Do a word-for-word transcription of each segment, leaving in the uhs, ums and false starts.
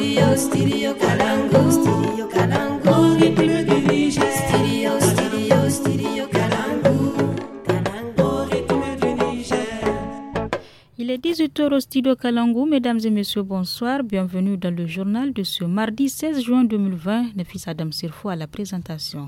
Studio, studio Kalangu. Studio Kalangu. Au rythme du Niger. Studio, studio, studio Kalangu. Kalangu. Au rythme du Niger. Il est dix-huit heures au Studio Kalangu. Mesdames et messieurs, bonsoir. Bienvenue dans le journal de ce mardi seize juin deux mille vingt. Nafis Adam Sirfo à la présentation.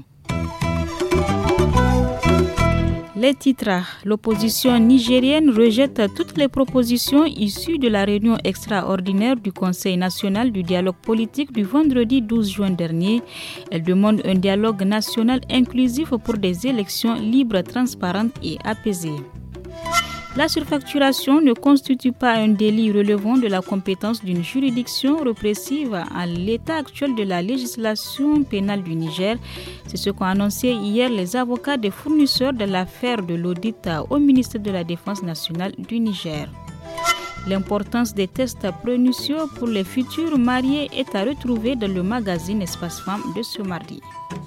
Les titres. L'opposition nigérienne rejette toutes les propositions issues de la réunion extraordinaire du Conseil national du dialogue politique du vendredi douze juin dernier. Elle demande un dialogue national inclusif pour des élections libres, transparentes et apaisées. La surfacturation ne constitue pas un délit relevant de la compétence d'une juridiction répressive à l'état actuel de la législation pénale du Niger. C'est ce qu'ont annoncé hier les avocats des fournisseurs de l'affaire de l'audit au ministère de la Défense nationale du Niger. L'importance des tests prénuptiaux pour les futurs mariés est à retrouver dans le magazine Espace Femmes de ce mardi.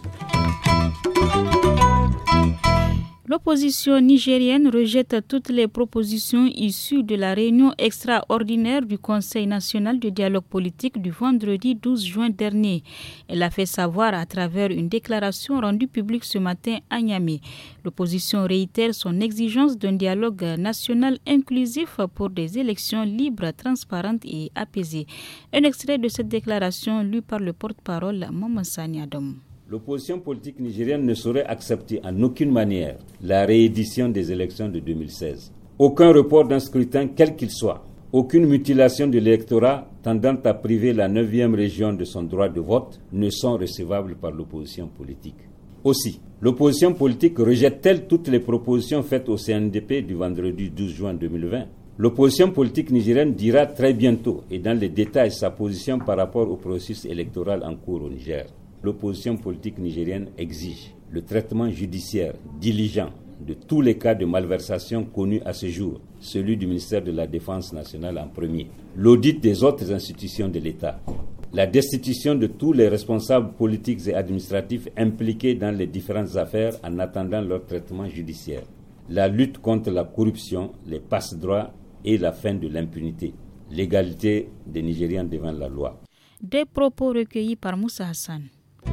L'opposition nigérienne rejette toutes les propositions issues de la réunion extraordinaire du Conseil national de dialogue politique du vendredi douze juin dernier. Elle a fait savoir à travers une déclaration rendue publique ce matin à Niamey. L'opposition réitère son exigence d'un dialogue national inclusif pour des élections libres, transparentes et apaisées. Un extrait de cette déclaration lu par le porte-parole Maman Sani Adam. L'opposition politique nigérienne ne saurait accepter en aucune manière la réédition des élections de deux mille seize. Aucun report d'un scrutin, quel qu'il soit, aucune mutilation de l'électorat tendant à priver la neuvième région de son droit de vote ne sont recevables par l'opposition politique. Aussi, l'opposition politique rejette-t-elle toutes les propositions faites au C N D P du vendredi douze juin deux mille vingt? L'opposition politique nigérienne dira très bientôt et dans les détails sa position par rapport au processus électoral en cours au Niger. L'opposition politique nigérienne exige le traitement judiciaire diligent de tous les cas de malversation connus à ce jour, celui du ministère de la Défense nationale en premier, l'audit des autres institutions de l'État, la destitution de tous les responsables politiques et administratifs impliqués dans les différentes affaires en attendant leur traitement judiciaire, la lutte contre la corruption, les passe-droits et la fin de l'impunité, l'égalité des Nigériens devant la loi. Des propos recueillis par Moussa Hassan.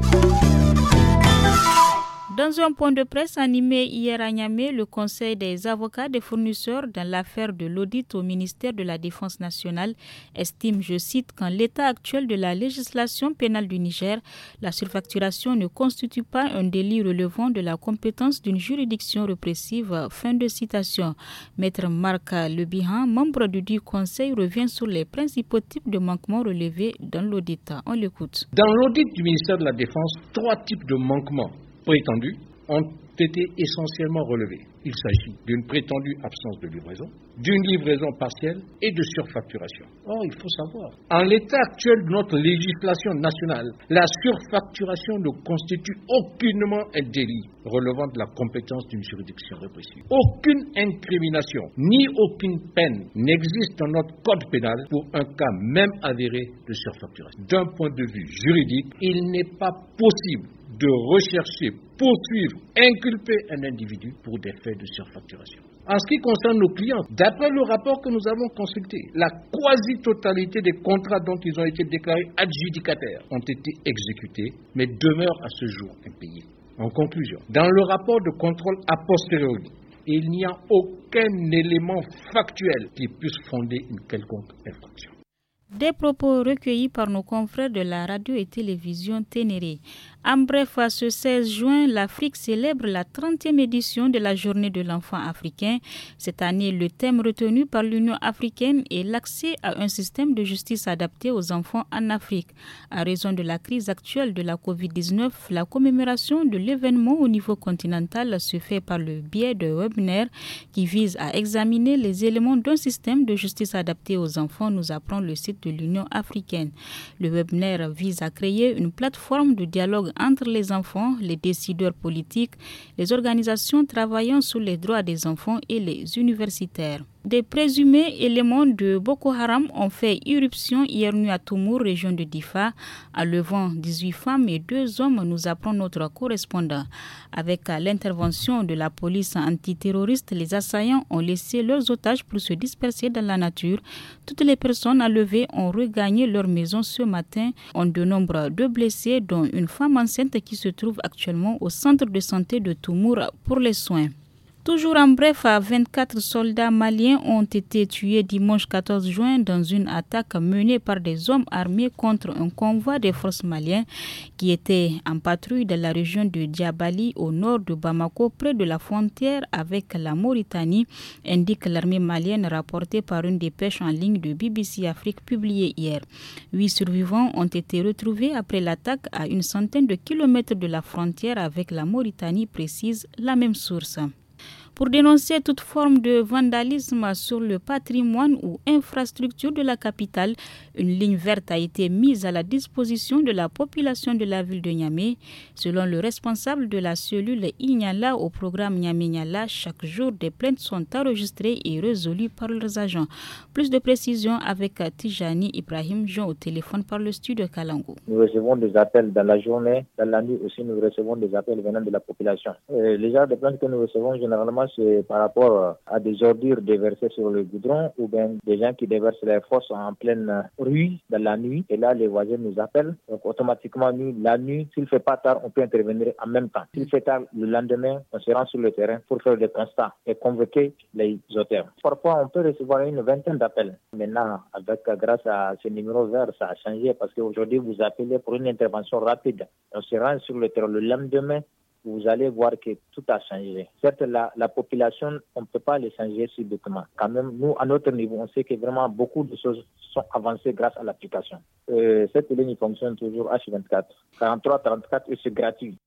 Dans un point de presse animé hier à Niamey, le Conseil des avocats des fournisseurs dans l'affaire de l'audit au ministère de la Défense nationale estime, je cite, qu'en l'état actuel de la législation pénale du Niger, la surfacturation ne constitue pas un délit relevant de la compétence d'une juridiction répressive. Fin de citation. Maître Marc Lebihan, membre du dit Conseil, revient sur les principaux types de manquements relevés dans l'audit. On l'écoute. Dans l'audit du ministère de la Défense, trois types de manquements prétendus ont été essentiellement relevés. Il s'agit d'une prétendue absence de livraison, d'une livraison partielle et de surfacturation. Or, il faut savoir, en l'état actuel de notre législation nationale, la surfacturation ne constitue aucunement un délit relevant de la compétence d'une juridiction répressive. Aucune incrimination ni aucune peine n'existe dans notre code pénal pour un cas même avéré de surfacturation. D'un point de vue juridique, il n'est pas possible de rechercher, poursuivre, inculper un individu pour des faits de surfacturation. En ce qui concerne nos clients, d'après le rapport que nous avons consulté, la quasi-totalité des contrats dont ils ont été déclarés adjudicataires ont été exécutés, mais demeurent à ce jour impayés. En conclusion, dans le rapport de contrôle a posteriori, il n'y a aucun élément factuel qui puisse fonder une quelconque infraction. Des propos recueillis par nos confrères de la radio et télévision Ténéré. En bref, à ce seize juin, l'Afrique célèbre la trentième édition de la Journée de l'enfant africain. Cette année, le thème retenu par l'Union africaine est l'accès à un système de justice adapté aux enfants en Afrique. À raison de la crise actuelle de la covid dix-neuf, la commémoration de l'événement au niveau continental se fait par le biais de webinaires qui visent à examiner les éléments d'un système de justice adapté aux enfants, nous apprend le site de l'Union africaine. Le webinaire vise à créer une plateforme de dialogue entre les enfants, les décideurs politiques, les organisations travaillant sur les droits des enfants et les universitaires. Des présumés éléments de Boko Haram ont fait irruption hier nuit à Toumour, région de Difa, enlevant dix-huit femmes et deux hommes, nous apprend notre correspondant. Avec l'intervention de la police antiterroriste, les assaillants ont laissé leurs otages pour se disperser dans la nature. Toutes les personnes enlevées ont regagné leur maison ce matin. On dénombre deux blessés, dont une femme enceinte qui se trouve actuellement au centre de santé de Toumour pour les soins. Toujours en bref, vingt-quatre soldats maliens ont été tués dimanche quatorze juin dans une attaque menée par des hommes armés contre un convoi des forces maliennes qui était en patrouille dans la région de Diabali au nord de Bamako près de la frontière avec la Mauritanie, indique l'armée malienne rapportée par une dépêche en ligne de B B C Afrique publiée hier. Huit survivants ont été retrouvés après l'attaque à une centaine de kilomètres de la frontière avec la Mauritanie, précise la même source. Pour dénoncer toute forme de vandalisme sur le patrimoine ou infrastructure de la capitale, une ligne verte a été mise à la disposition de la population de la ville de Niamey. Selon le responsable de la cellule Ignala au programme Niamey-Niala, chaque jour des plaintes sont enregistrées et résolues par leurs agents. Plus de précisions avec Tijani Ibrahim, joint au téléphone par le studio Kalangu. Nous recevons des appels dans la journée, dans la nuit aussi nous recevons des appels venant de la population. Euh, les genres de plaintes que nous recevons généralement c'est par rapport à des ordures déversées sur le goudron ou bien des gens qui déversent leurs fosses en pleine rue dans la nuit. Et là, les voisins nous appellent. Donc, automatiquement, nous, la nuit, s'il ne fait pas tard, on peut intervenir en même temps. S'il fait tard, le lendemain, on se rend sur le terrain pour faire des constats et convoquer les auteurs. Parfois, on peut recevoir une vingtaine d'appels. Maintenant, avec, grâce à ce numéro vert, ça a changé parce qu'aujourd'hui, vous appelez pour une intervention rapide. On se rend sur le terrain le lendemain. Vous allez voir que tout a changé. Certes, la, la population, on ne peut pas les changer subitement. Quand même, nous, à notre niveau, on sait que vraiment beaucoup de choses sont avancées grâce à l'application. Euh, cette ligne fonctionne toujours H vingt-quatre. quarante-trois trente-quatre et c'est gratuit.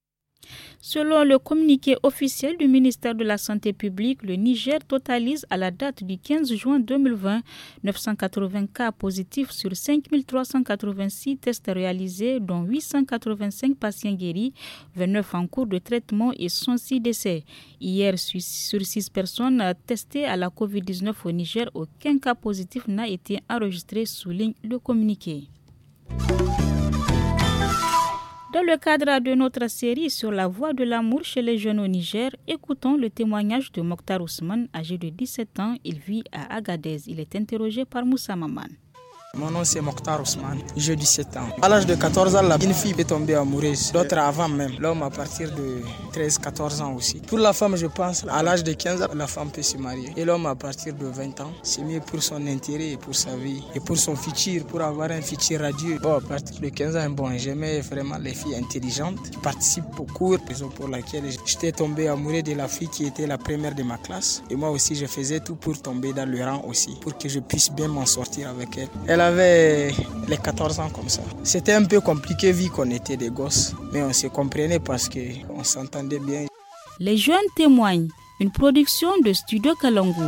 Selon le communiqué officiel du ministère de la Santé publique, le Niger totalise à la date du quinze juin deux mille vingt neuf cent quatre-vingts cas positifs sur cinq mille trois cent quatre-vingt-six tests réalisés, dont huit cent quatre-vingt-cinq patients guéris, vingt-neuf en cours de traitement et cent six décès. Hier, sur six personnes testées à la covid dix-neuf au Niger, aucun cas positif n'a été enregistré, souligne le communiqué. Dans le cadre de notre série sur la voie de l'amour chez les jeunes au Niger, écoutons le témoignage de Mokhtar Ousmane, âgé de dix-sept ans. Il vit à Agadez. Il est interrogé par Moussa Maman. Mon nom c'est Mokhtar Ousmane, j'ai dix-sept ans. À l'âge de quatorze ans, une fille est tombée amoureuse, d'autres avant même. L'homme à partir de treize à quatorze ans aussi. Pour la femme, je pense, à l'âge de quinze ans, la femme peut se marier. Et l'homme à partir de vingt ans, c'est mieux pour son intérêt, pour sa vie et pour son futur, pour avoir un futur radieux. Bon, à partir de quinze ans, bon, j'aimais vraiment les filles intelligentes qui participent au cours, raison pour laquelle j'étais tombé amoureux de la fille qui était la première de ma classe. Et moi aussi, je faisais tout pour tomber dans le rang aussi, pour que je puisse bien m'en sortir avec elle. Elle Elle avait les quatorze ans comme ça. C'était un peu compliqué vu qu'on était des gosses, mais on se comprenait parce qu'on s'entendait bien. Les jeunes témoignent, une production de Studio Kalangu.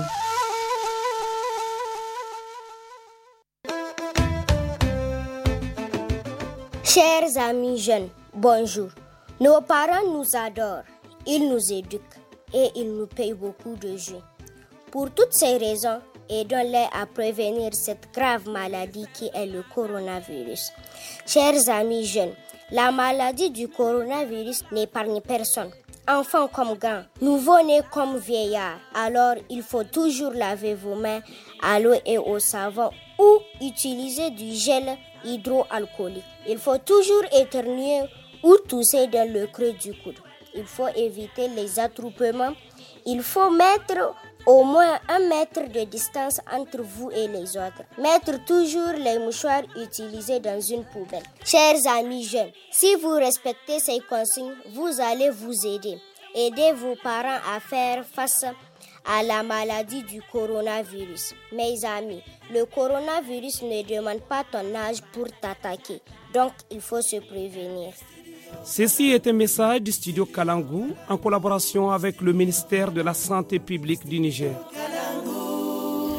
Chers amis jeunes, bonjour. Nos parents nous adorent, ils nous éduquent et ils nous payent beaucoup de jus. Pour toutes ces raisons, aidons-les à prévenir cette grave maladie qui est le coronavirus. Chers amis jeunes, la maladie du coronavirus n'épargne personne. Enfants comme grands, nouveau-nés comme vieillards. Alors, il faut toujours laver vos mains à l'eau et au savon ou utiliser du gel hydroalcoolique. Il faut toujours éternuer ou tousser dans le creux du coude. Il faut éviter les attroupements. Il faut mettre au moins un mètre de distance entre vous et les autres. Mettre toujours les mouchoirs utilisés dans une poubelle. Chers amis jeunes, si vous respectez ces consignes, vous allez vous aider. Aidez vos parents à faire face à la maladie du coronavirus. Mes amis, le coronavirus ne demande pas ton âge pour t'attaquer. Donc, il faut se prévenir. Ceci est un message du studio Kalangu en collaboration avec le ministère de la Santé publique du Niger.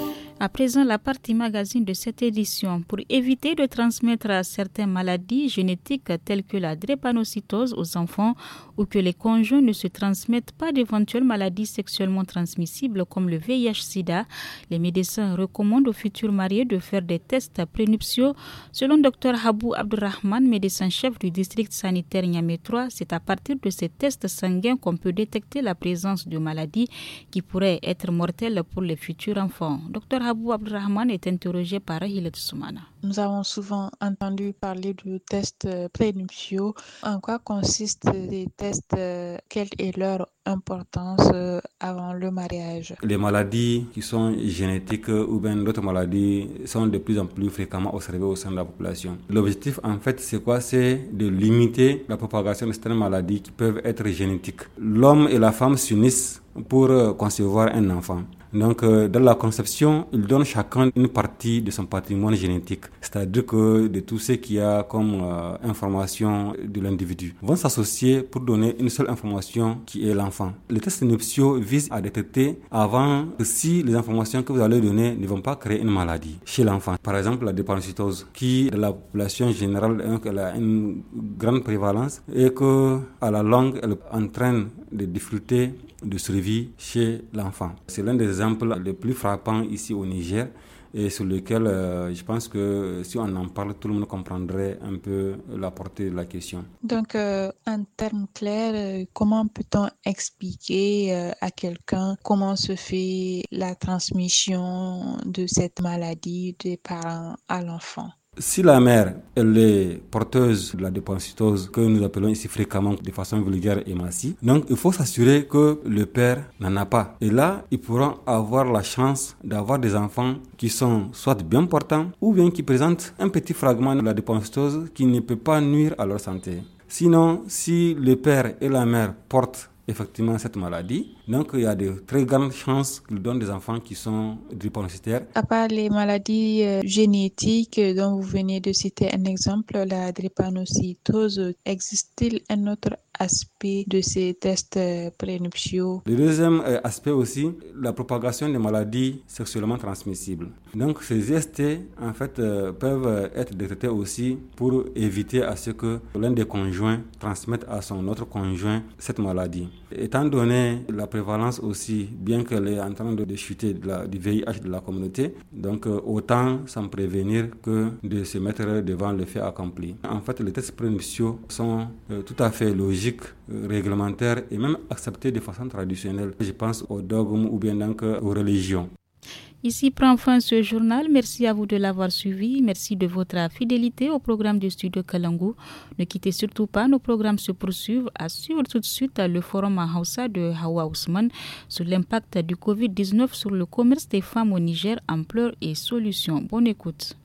À présent, la partie magazine de cette édition. Pour éviter de transmettre certaines maladies génétiques telles que la drépanocytose aux enfants ou que les conjoints ne se transmettent pas d'éventuelles maladies sexuellement transmissibles comme le V I H sida, les médecins recommandent aux futurs mariés de faire des tests prénuptiaux. Selon Dr Habou Abdurrahman, médecin-chef du district sanitaire Niamey trois, c'est à partir de ces tests sanguins qu'on peut détecter la présence de maladies qui pourraient être mortelles pour les futurs enfants. Dr Habou Abdurrahman est interrogé par Hilet Soumana. Nous avons souvent entendu parler de tests prénuptiaux. En quoi consistent les tests? Quelle est leur importance avant le mariage? Les maladies qui sont génétiques ou bien d'autres maladies sont de plus en plus fréquemment observées au sein de la population. L'objectif, en fait, c'est quoi? C'est de limiter la propagation de certaines maladies qui peuvent être génétiques. L'homme et la femme s'unissent pour concevoir un enfant. Donc, euh, dans la conception, ils donnent chacun une partie de son patrimoine génétique, c'est-à-dire que de tout ce qu'il y a comme euh, information de l'individu vont s'associer pour donner une seule information qui est l'enfant. Les tests nuptiaux visent à détecter avant que si les informations que vous allez donner ne vont pas créer une maladie chez l'enfant. Par exemple, la drépanocytose, qui dans la population générale elle a une grande prévalence et que à la longue elle entraîne des difficultés de survie chez l'enfant. C'est l'un des exemples les plus frappants ici au Niger et sur lequel euh, je pense que si on en parle, tout le monde comprendrait un peu la portée de la question. Donc, euh, en termes clairs, euh, comment peut-on expliquer euh, à quelqu'un comment se fait la transmission de cette maladie des parents à l'enfant? Si la mère elle est porteuse de la drépanocytose que nous appelons ici fréquemment de façon vulgaire et massive, donc il faut s'assurer que le père n'en a pas. Et là, ils pourront avoir la chance d'avoir des enfants qui sont soit bien portants ou bien qui présentent un petit fragment de la drépanocytose qui ne peut pas nuire à leur santé. Sinon, si le père et la mère portent effectivement cette maladie, donc il y a de très grandes chances qu'ils donnent des enfants qui sont drépanocytaires. À part les maladies euh, génétiques dont vous venez de citer un exemple, la drépanocytose, existe-t-il un autre aspect de ces tests euh, prénuptiaux? Le deuxième euh, aspect aussi, la propagation des maladies sexuellement transmissibles. Donc ces I S T en fait euh, peuvent être détectés aussi pour éviter à ce que l'un des conjoints transmette à son autre conjoint cette maladie. Étant donné la prévalence aussi, bien qu'elle est en train de, de chuter de la, du V I H de la communauté, donc euh, autant s'en prévenir que de se mettre devant le fait accompli. En fait, les tests prénuptiaux sont euh, tout à fait logiques, euh, réglementaires et même acceptés de façon traditionnelle. Je pense aux dogmes ou bien donc euh, aux religions. Ici prend fin ce journal. Merci à vous de l'avoir suivi. Merci de votre fidélité au programme du studio Kalangu. Ne quittez surtout pas, nos programmes se poursuivent. À suivre tout de suite le forum en Hausa de Hawa Ousmane sur l'impact du covid dix-neuf sur le commerce des femmes au Niger, ampleur et solutions. Bonne écoute.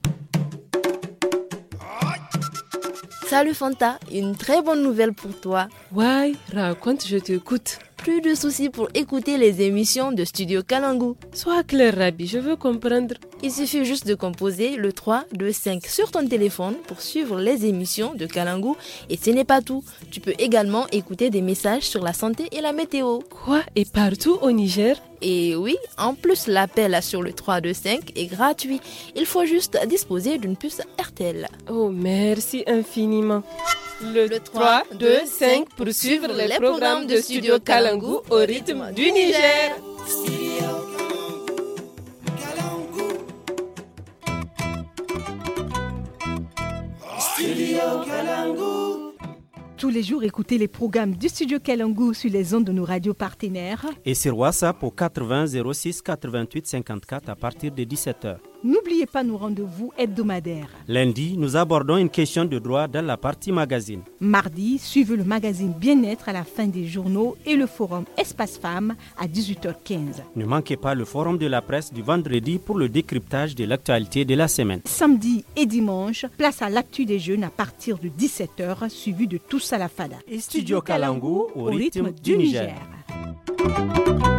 Salut Fanta, une très bonne nouvelle pour toi. Ouais, raconte, je t'écoute. Plus de soucis pour écouter les émissions de Studio Kalangu. Sois clair, Rabi, je veux comprendre. Il suffit juste de composer le trois deux cinq sur ton téléphone pour suivre les émissions de Kalangu. Et ce n'est pas tout. Tu peux également écouter des messages sur la santé et la météo. Quoi? Et partout au Niger? Et oui, en plus l'appel sur le trois deux cinq est gratuit. Il faut juste disposer d'une puce R T L. Oh, merci infiniment. Le, le trois deux cinq pour suivre les programmes de Studio Kalangu au rythme du Niger. Studio Kalangu. Tous les jours, écoutez les programmes du Studio Kalangu sur les ondes de nos radios partenaires. Et sur WhatsApp au quatre-vingts zéro six quatre-vingt-huit cinquante-quatre à partir de dix-sept heures. N'oubliez pas nos rendez-vous hebdomadaires. Lundi, nous abordons une question de droit dans la partie magazine. Mardi, suivez le magazine Bien-être à la fin des journaux et le forum Espace Femmes à dix-huit heures quinze. Ne manquez pas le forum de la presse du vendredi pour le décryptage de l'actualité de la semaine. Samedi et dimanche, place à l'actu des jeunes à partir de dix-sept heures, suivi de Tous à la Fada. Et Studio Kalangu au rythme du Niger. Niger.